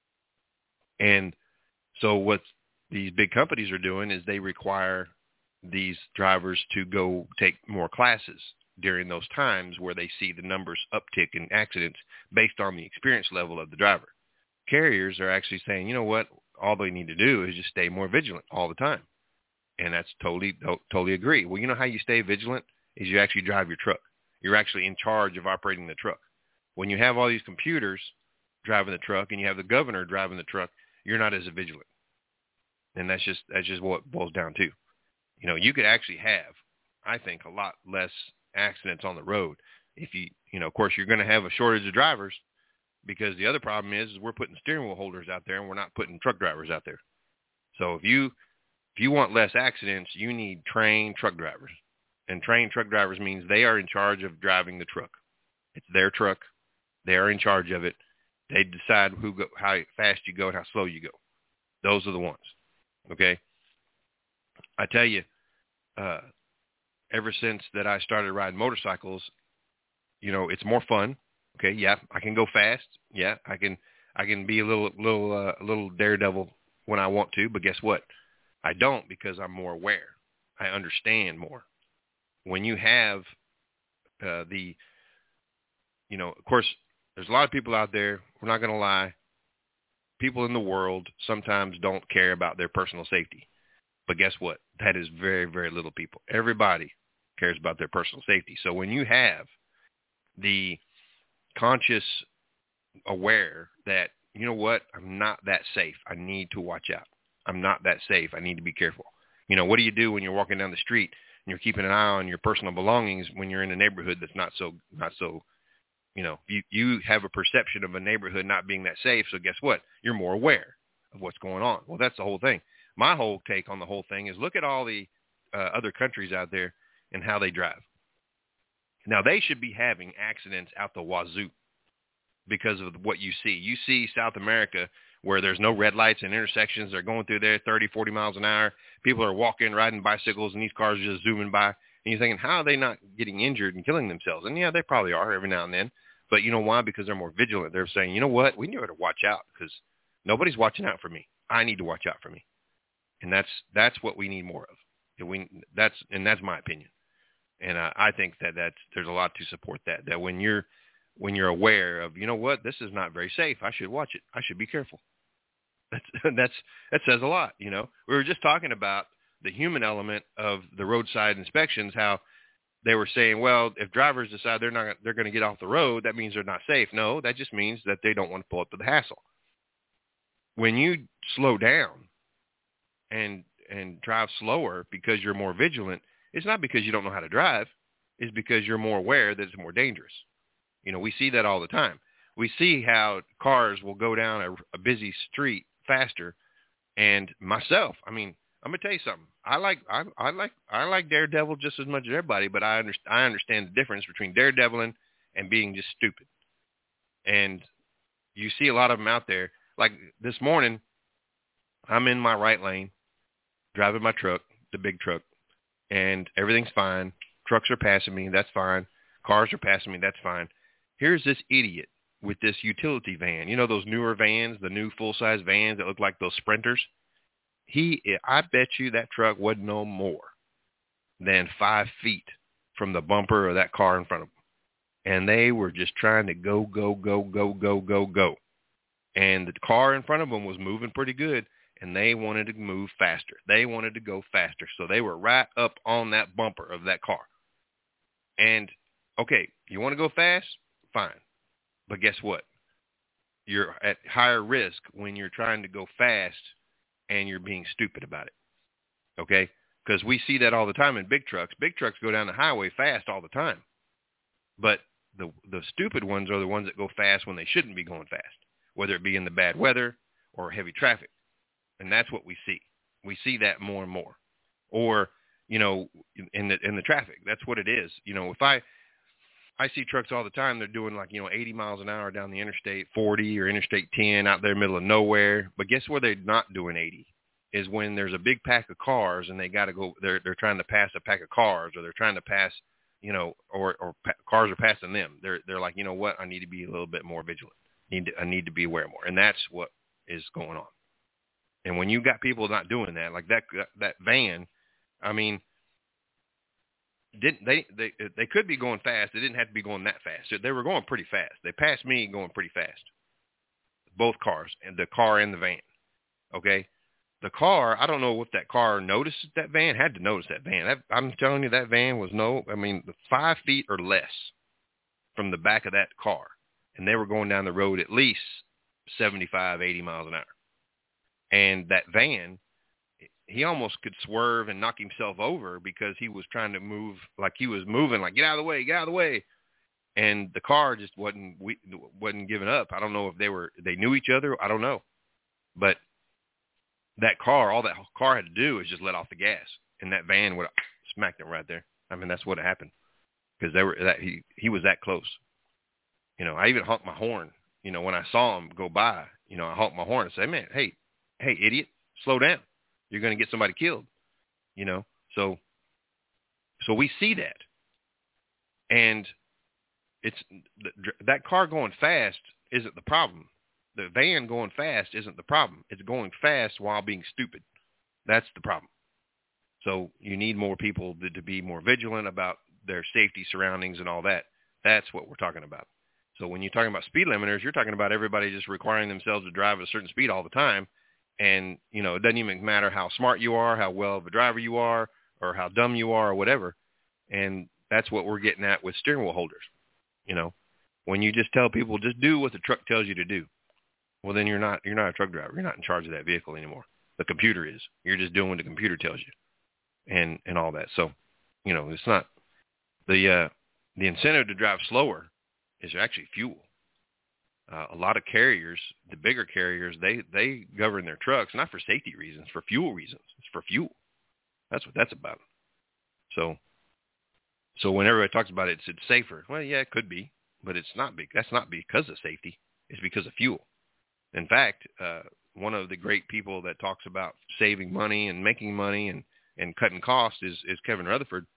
And so what these big companies are doing is they require these drivers to go take more classes during those times where they see the numbers uptick in accidents based on the experience level of the driver. Carriers are actually saying, you know what, all they need to do is just stay more vigilant all the time. And that's totally, totally agree. Well, you know how you stay vigilant is you actually drive your truck. You're actually in charge of operating the truck. When you have all these computers driving the truck and you have the governor driving the truck, you're not as vigilant. And that's just, that's just what it boils down to. You know, you could actually have, I think, a lot less accidents on the road if you, you know, of course, you're going to have a shortage of drivers, because the other problem is, is we're putting steering wheel holders out there and we're not putting truck drivers out there. So if you if you want less accidents, you need trained truck drivers. And trained truck drivers means they are in charge of driving the truck. It's their truck. They are in charge of it. They decide who go, how fast you go and how slow you go. Those are the ones. Okay? I tell you, uh, ever since that I started riding motorcycles, you know, it's more fun. Okay, yeah, I can go fast. Yeah, I can I can be a little little uh, a little daredevil when I want to, but guess what? I don't, because I'm more aware. I understand more. When you have uh, the, you know, of course, there's a lot of people out there, we're not going to lie, people in the world sometimes don't care about their personal safety. But guess what? That is very, very little people. Everybody cares about their personal safety. So when you have the conscious aware that, you know what, I'm not that safe. I need to watch out. I'm not that safe. I need to be careful. You know, what do you do when you're walking down the street and you're keeping an eye on your personal belongings when you're in a neighborhood that's not so, not so, you know, you, you have a perception of a neighborhood not being that safe. So guess what? You're more aware of what's going on. Well, that's the whole thing. My whole take on the whole thing is look at all the uh, other countries out there and how they drive. Now, they should be having accidents out the wazoo because of what you see. You see South America where there's no red lights and intersections. They're going through there thirty, forty miles an hour. People are walking, riding bicycles, and these cars are just zooming by. And you're thinking, how are they not getting injured and killing themselves? And, yeah, they probably are every now and then. But you know why? Because they're more vigilant. They're saying, you know what? We need to watch out because nobody's watching out for me. I need to watch out for me. And that's that's what we need more of. And we that's and that's my opinion. And uh, I think that that's, there's a lot to support that. That when you're when you're aware of, you know what, this is not very safe. I should watch it. I should be careful. That's that's that says a lot. You know, we were just talking about the human element of the roadside inspections. How they were saying, well, if drivers decide they're not they're going to get off the road, that means they're not safe. No, that just means that they don't want to pull up to the hassle. When you slow down and and drive slower because you're more vigilant, it's not because you don't know how to drive. It's because you're more aware that it's more dangerous. You know, we see that all the time. We see how cars will go down a, a busy street faster. And myself, I mean, I'm gonna tell you something. I like I, I like I like Daredevil just as much as everybody, but I understand I understand the difference between daredeviling and being just stupid. And you see a lot of them out there. Like this morning, I'm in my right lane, driving my truck, the big truck, and everything's fine. Trucks are passing me, that's fine. Cars are passing me, that's fine. Here's this idiot with this utility van. You know those newer vans, the new full-size vans that look like those Sprinters? He, I bet you that truck wasn't no more than five feet from the bumper of that car in front of him. And they were just trying to go, go, go, go, go, go, go. And the car in front of them was moving pretty good, and they wanted to move faster. They wanted to go faster. So they were right up on that bumper of that car. And, okay, you want to go fast? Fine. But guess what? You're at higher risk when you're trying to go fast and you're being stupid about it. Okay? Because we see that all the time in big trucks. Big trucks go down the highway fast all the time. But the the stupid ones are the ones that go fast when they shouldn't be going fast, whether it be in the bad weather or heavy traffic. And that's what we see. We see that more and more. Or, you know, in the in the traffic. That's what it is. You know, if I I see trucks all the time, they're doing like, you know, eighty miles an hour down the interstate, forty or interstate ten out there in the middle of nowhere. But guess where they're not doing eighty? Is when there's a big pack of cars and they got to go, they're they're trying to pass a pack of cars, or they're trying to pass, you know, or or pa- cars are passing them. They're they're like, you know what, I need to be a little bit more vigilant. Need to, I need to be aware more. And that's what is going on. And when you got people not doing that, like that that van, I mean, didn't they, they they could be going fast. They didn't have to be going that fast. They were going pretty fast. They passed me going pretty fast. Both cars, and the car and the van. Okay? The car, I don't know if that car noticed that van, had to notice that van. That, I'm telling you, that van was no, I mean, five feet or less from the back of that car. And they were going down the road at least seventy-five, eighty miles an hour. And that van, he almost could swerve and knock himself over because he was trying to move, like he was moving, like, get out of the way, get out of the way. And the car just wasn't wasn't giving up. I don't know if they were they knew each other. I don't know. But that car, all that car had to do is just let off the gas, and that van would have smacked him right there. I mean, that's what happened because they were that he he was that close. You know, I even honked my horn. You know, when I saw him go by, you know, I honked my horn and say, "Man, hey, hey, idiot, slow down. You're going to get somebody killed." You know, so so we see that, and it's that car going fast isn't the problem. The van going fast isn't the problem. It's going fast while being stupid. That's the problem. So you need more people to, to be more vigilant about their safety surroundings and all that. That's what we're talking about. So when you're talking about speed limiters, you're talking about everybody just requiring themselves to drive at a certain speed all the time. And, you know, it doesn't even matter how smart you are, how well of a driver you are, or how dumb you are or whatever. And that's what we're getting at with steering wheel holders. You know, when you just tell people, just do what the truck tells you to do, well, then you're not, you're not a truck driver. You're not in charge of that vehicle anymore. The computer is. You're just doing what the computer tells you and, and all that. So, you know, it's not the, uh, the incentive to drive slower is actually fuel. Uh, a lot of carriers, the bigger carriers, they, they govern their trucks, not for safety reasons, for fuel reasons. It's for fuel. That's what that's about. So, so when everybody talks about it, it's, it's safer. Well, yeah, it could be, but it's not big. That's not because of safety. It's because of fuel. In fact, uh, one of the great people that talks about saving money and making money and, and cutting costs is, is Kevin Rutherford.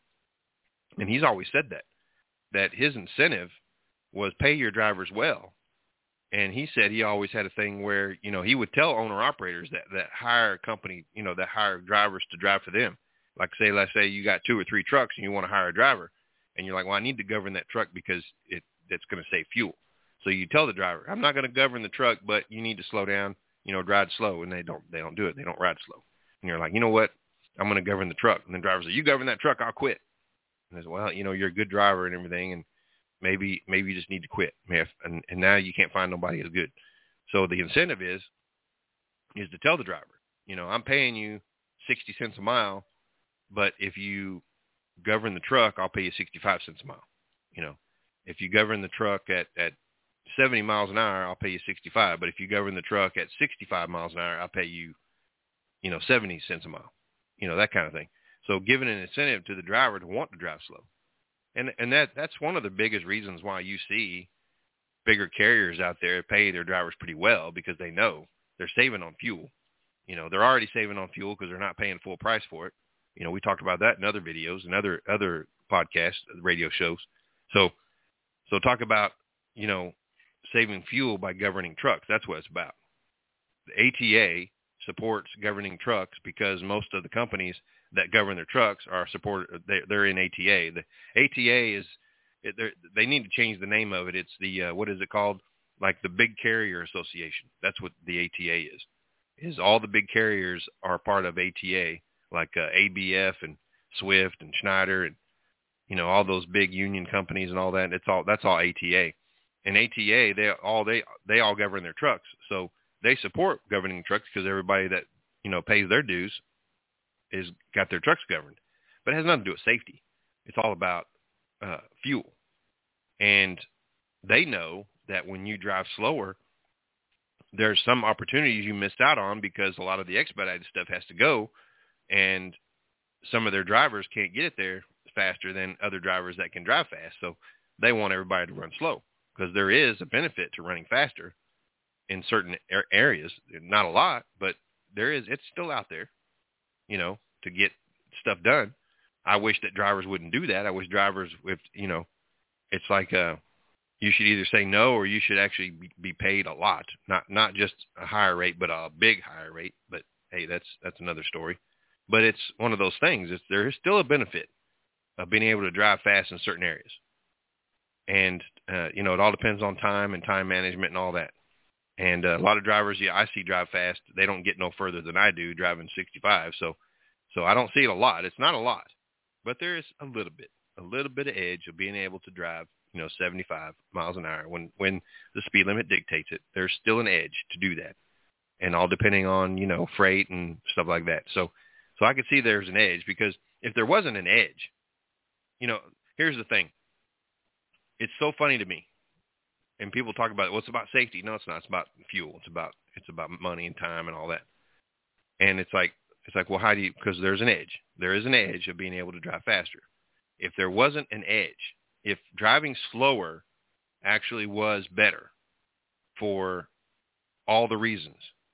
And he's always said that, that his incentive was pay your drivers well. And he said he always had a thing where, you know, he would tell owner-operators that, that hire a company, you know, that hire drivers to drive for them. Like, say, let's say you got two or three trucks and you want to hire a driver. And you're like, well, I need to govern that truck because it it's going to save fuel. So you tell the driver, I'm not going to govern the truck, but you need to slow down, you know, ride slow. And they don't they don't do it. They don't ride slow. And you're like, you know what? I'm going to govern the truck. And the driver says, you govern that truck, I'll quit. And I said, well, you know, you're a good driver and everything. And Maybe maybe you just need to quit, and, and now you can't find nobody as good. So the incentive is is to tell the driver, you know, I'm paying you sixty cents a mile, but if you govern the truck, I'll pay you sixty-five cents a mile. You know, if you govern the truck at, at seventy miles an hour, I'll pay you sixty-five. But if you govern the truck at sixty-five miles an hour, I'll pay you, you know, seventy cents a mile. You know, that kind of thing. So giving an incentive to the driver to want to drive slow. And and that that's one of the biggest reasons why you see bigger carriers out there pay their drivers pretty well, because they know they're saving on fuel. You know, they're already saving on fuel because they're not paying full price for it. You know, we talked about that in other videos and other other podcasts, radio shows. So so talk about, you know, saving fuel by governing trucks. That's what it's about. The A T A supports governing trucks because most of the companies that govern their trucks are supported. They're in A T A. The A T A is, they need to change the name of it. It's the, uh, what is it called? Like the Big Carrier Association. That's what the A T A is, is all the big carriers are part of A T A, like uh, A B F and Swift and Schneider and, you know, all those big union companies and all that. It's all, that's all A T A. And A T A, they all, they, they all govern their trucks. So they support governing trucks because everybody that, you know, pays their dues is got their trucks governed, but it has nothing to do with safety. It's all about uh, fuel. And they know that when you drive slower, there's some opportunities you missed out on because a lot of the expedited stuff has to go, and some of their drivers can't get it there faster than other drivers that can drive fast. So they want everybody to run slow because there is a benefit to running faster in certain areas. Not a lot, but there is. It's still out there, you know, to get stuff done. I wish that drivers wouldn't do that. I wish drivers, if, you know, it's like uh, you should either say no or you should actually be, be paid a lot, not not just a higher rate, but a big higher rate. But hey, that's that's another story. But it's one of those things. It's, there is still a benefit of being able to drive fast in certain areas. And, uh, you know, it all depends on time and time management and all that. And uh, a lot of drivers, yeah, I see drive fast. They don't get no further than I do driving sixty-five. So, so I don't see it a lot. It's not a lot, but there is a little bit, a little bit of edge of being able to drive, you know, seventy-five miles an hour when, when the speed limit dictates it. There's still an edge to do that, and all depending on, you know, freight and stuff like that. So, so I could see there's an edge, because if there wasn't an edge, you know, here's the thing. It's so funny to me. And people talk about, well, it's about safety. No, it's not. It's about fuel. It's about it's about money and time and all that. And it's like, it's like, well, how do you, because there's an edge. There is an edge of being able to drive faster. If there wasn't an edge, if driving slower actually was better for all the reasons,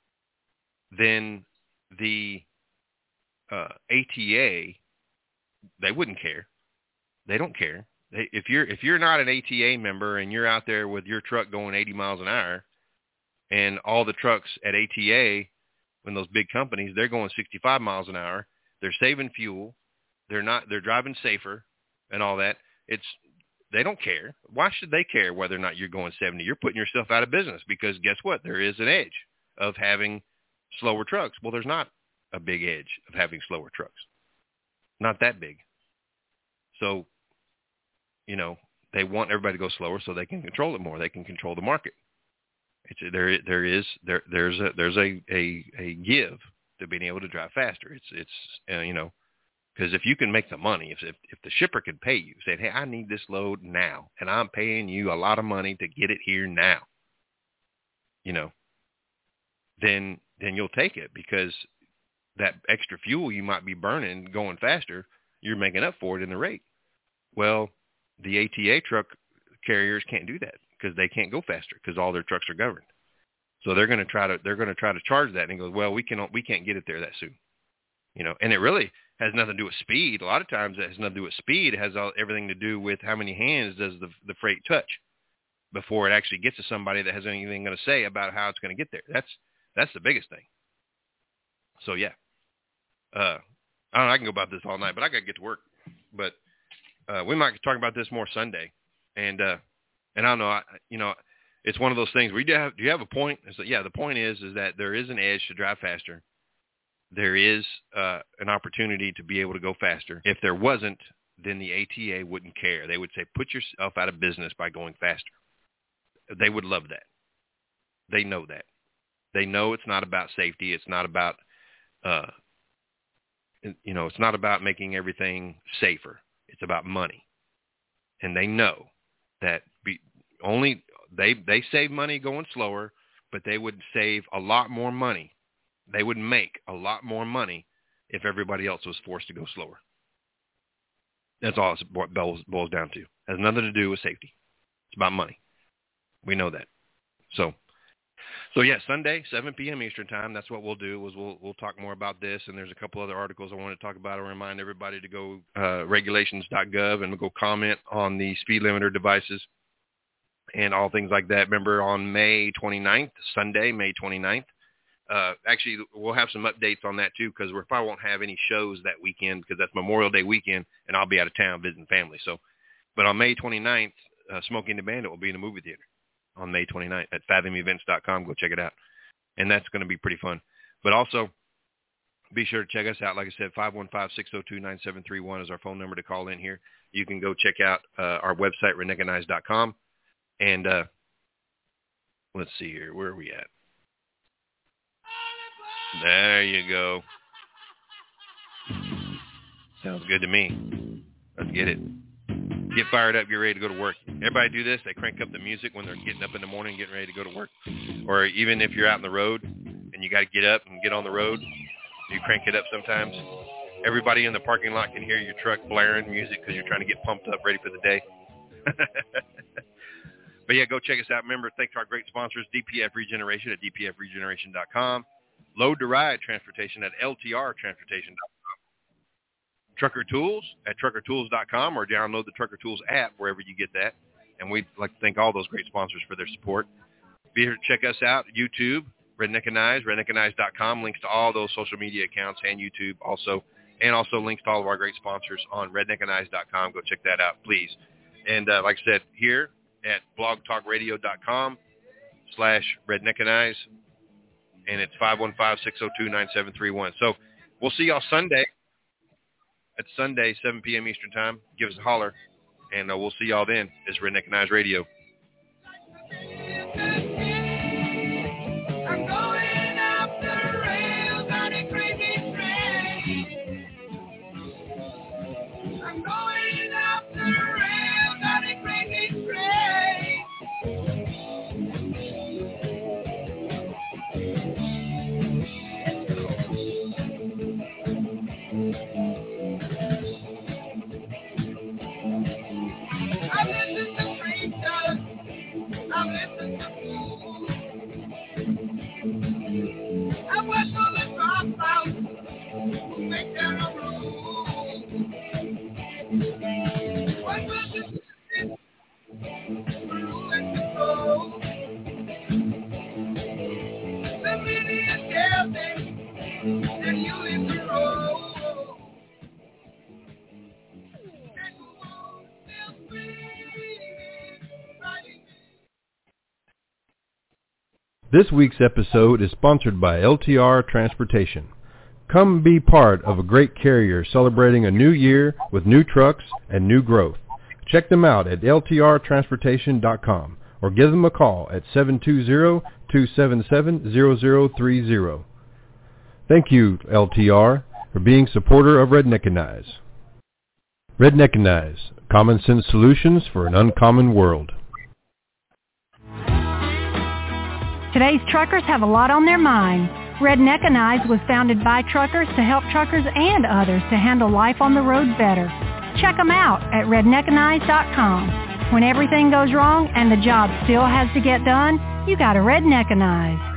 then the uh, A T A, they wouldn't care. They don't care. If you're if you're not an A T A member and you're out there with your truck going eighty miles an hour, and all the trucks at A T A, when those big companies, they're going sixty-five miles an hour, they're saving fuel, they're not they're driving safer and all that. It's they don't care. Why should they care whether or not you're going seventy? You're putting yourself out of business, because guess what? There is an edge of having slower trucks. Well, there's not a big edge of having slower trucks. Not that big. So, you know, they want everybody to go slower so they can control it more. They can control the market. It's there. There is there. There's a there's a, a, a give to being able to drive faster. It's it's uh, you know, because if you can make the money, if, if if the shipper can pay you, saying, hey, I need this load now, and I'm paying you a lot of money to get it here now, you know, then then you'll take it, because that extra fuel you might be burning going faster, you're making up for it in the rate. Well, the A T A truck carriers can't do that because they can't go faster because all their trucks are governed. So they're going to try to they're going to try to charge that, and go, well, we can we can't get it there that soon, you know. And it really has nothing to do with speed. A lot of times it has nothing to do with speed. It has all, everything to do with how many hands does the the freight touch before it actually gets to somebody that has anything going to say about how it's going to get there. That's that's the biggest thing. So yeah, uh, I don't know, I can go about this all night, but I got to get to work. But uh, we might talk about this more Sunday, and uh, and I don't know, I, you know, it's one of those things where you have, do you have a point? It's like, yeah, the point is is that there is an edge to drive faster. There is uh, an opportunity to be able to go faster. If there wasn't, then the A T A wouldn't care. They would say, put yourself out of business by going faster. They would love that. They know that. They know it's not about safety. It's not about, uh, you know, it's not about making everything safer. It's about money. And they know that be, only they they save money going slower, but they would save a lot more money. They would make a lot more money if everybody else was forced to go slower. That's all it boils, boils down to. It has nothing to do with safety. It's about money. We know that. So, so yeah, Sunday, seven p.m. Eastern time. That's what we'll do. Is we'll we'll talk more about this. And there's a couple other articles I want to talk about. I'll remind everybody to go uh, regulations dot gov and go comment on the speed limiter devices and all things like that. Remember, on May twenty-ninth, Sunday, May twenty-ninth. Uh, actually, we'll have some updates on that too, because we probably won't have any shows that weekend because that's Memorial Day weekend, and I'll be out of town visiting family. So, but on May twenty-ninth, uh, Smokey and the Bandit will be in the movie theater on May twenty-ninth at fathom events dot com. Go check it out, and that's going to be pretty fun. But also, be sure to check us out. Like I said, five one five, six oh two, nine seven three one is our phone number to call in here. You can go check out uh, our website, redneckanize dot com, and uh, let's see here. Where are we at? There you go. Sounds good to me. Let's get it. Get fired up, get ready to go to work. Everybody do this. They crank up the music when they're getting up in the morning, getting ready to go to work. Or even if you're out on the road and you got to get up and get on the road, you crank it up sometimes. Everybody in the parking lot can hear your truck blaring music because you're trying to get pumped up, ready for the day. But yeah, go check us out. Remember, thanks to our great sponsors, D P F Regeneration at D P F regeneration dot com. Load to Ride Transportation at L T R transportation dot com. Trucker Tools at trucker tools dot com, or download the Trucker Tools app wherever you get that. And we'd like to thank all those great sponsors for their support. Be here to check us out, YouTube, Redneckanize, redneckanize dot com, links to all those social media accounts and YouTube also, and also links to all of our great sponsors on redneckanize dot com. Go check that out, please. And uh, like I said, here at blog talk radio dot com slash redneckanize, and it's five one five, six oh two, nine seven three one. So we'll see y'all Sunday. It's Sunday, seven p.m. Eastern time. Give us a holler, and uh, we'll see y'all then. It's Redneckanize Radio. I'm going up the rail, got a crazy train. I'm going up the rail, got a crazy train. I live in the streets of This week's episode is sponsored by L T R Transportation. Come be part of a great carrier celebrating a new year with new trucks and new growth. Check them out at L T R transportation dot com or give them a call at seven two zero, two seven seven, zero zero three zero. Thank you, L T R, for being supporter of Redneckinize. Redneckinize, common sense solutions for an uncommon world. Today's truckers have a lot on their mind. Redneckinize was founded by truckers to help truckers and others to handle life on the road better. Check them out at redneckinize dot com. When everything goes wrong and the job still has to get done, you got to Redneckinize.